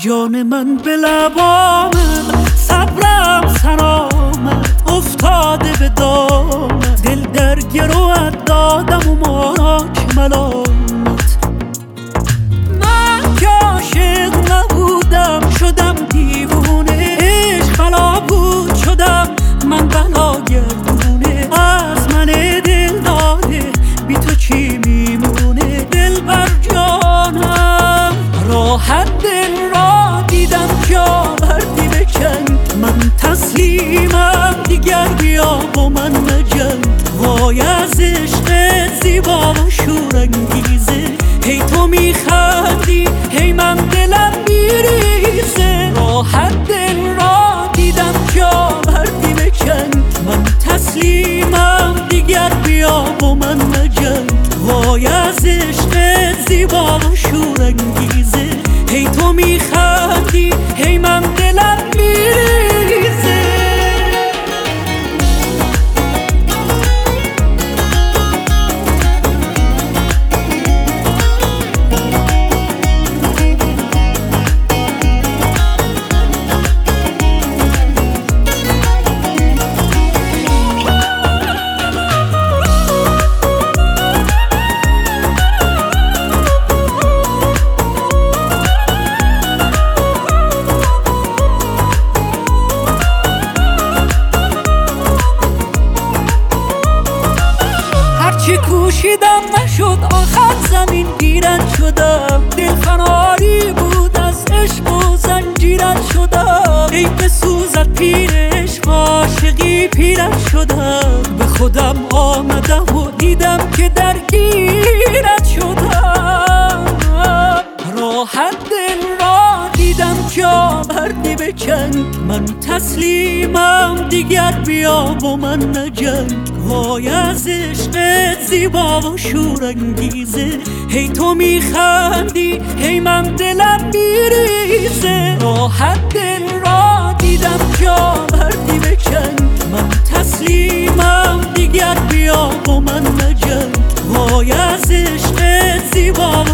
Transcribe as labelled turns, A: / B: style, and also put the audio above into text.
A: جان من به لبامت، صبرم سرآمد افتاده به دامت، دل در گروت دادم و ما را که ملامت. من که عاشق نبودم شدم دیوونه، عشق بلا بود شدم من بلا گردونه. از من دل داده بی تو چی میمونه؟ دل بر جانم راحت دل را دیدم جا بردی بکن. من تسلیمم دیگر بیا با من مجنگ. وای از عشق زیبا و شورانگیزه، هی تو میخندی هی من دلم میریزه. راحت دل را دیدم جا بردی بکن. من تسلیمم دیگر بیا با من مجنگ. وای از عشق زیبا و شورانگیزه، هی تو میخندی هی من دلم میریزه. چی کوشیدم نشد آخر زمین گیرت شدم. دل فناری بود از عشق و زنجیرت شدم. ای بسوزد پیر عشق عاشقی پیرت شدم. به خودم آمدم و دیدم که درگیرت شدم. راحت دل را دیدم جا بردی بکن. من تسلیمم دیگر بیا با من نجنگ. وای از عشق زیبا و شورانگیزه، هی تو میخندی هی من دلم میریزه. راحت دل را دیدم جا بردی بکن. من تسلیمم دیگر بیا با من نجنگ. وای از عشق زیبا و